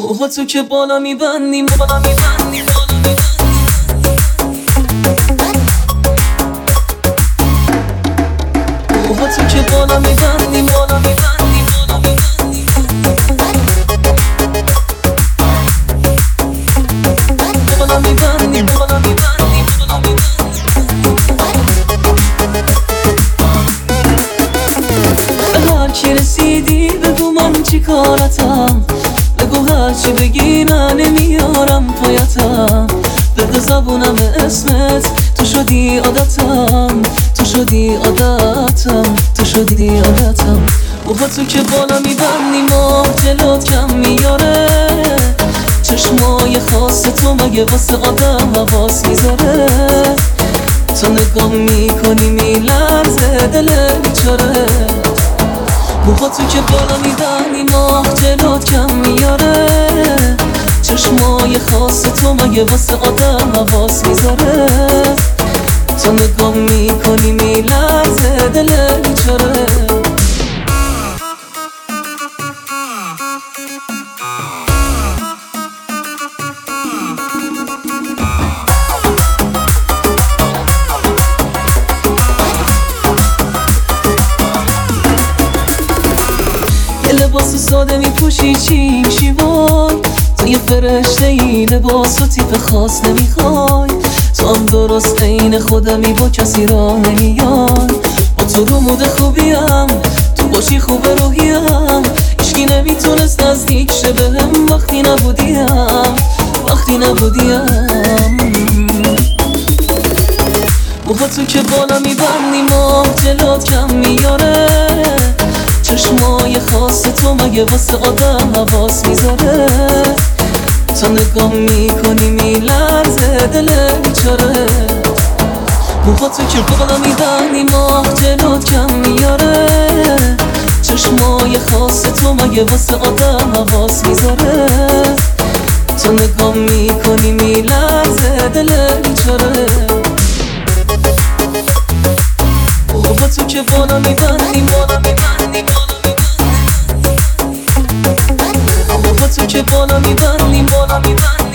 با تو که بالا میبندیم بالا میبندیم بالا میبندیم با تو که بالا میبندیم بالا میبندیم بالا میبندیم بالا میبندیم بالا میبندیم بالا میبندیم به هر کی رسیدی بگو من چی کارتم، بگو هرچی بگی من نمیارم پایتم، بگو زبونم اسمت تو شدی عادتم، تو شدی عادتم، تو شدی عادتم. با تو که بالا میبندیم و جلوت کم میاره، چشمای خاص تو مگه واسه آدم حواس میذاره، تو نگاه میکنی میلرزه دل بیچاره. با تو که بالا میبندیم و جلوت کم میاره، چشمای خاص تو مگه واسه آدم حواس میذاره، تو نگاه میکنی میلرزه دل بیچاره. لباس ساده میپوشی چی میشی وای، تو یه فرشته ای لباس و تیپ خاص نمیخوای، تو هم درست عین خودمی با کسی راه نمیای، با تو رو مود خوبیم تو باشی خوب روحیم، هیچکی نمیتونست نزدیک شه بهم وقتی نبودیم وقتی نبودیم. با تو که بالا میبندیم و جلوت کم میاره، چشمای خاص تو مگه واسه آدم حواس میذاره، تو نگاه میکنی میلرزه دل بیچاره. با تو که بالا میبندیم و جلوت کم میاره، چشمای خاص تو مگه واسه آدم حواس میذاره، تو نگاه میکنی میلرزه دل بیچاره. با تو که بالا میبندیم بالا میبندیم با تو که بالا میبندیم بالا میبندیم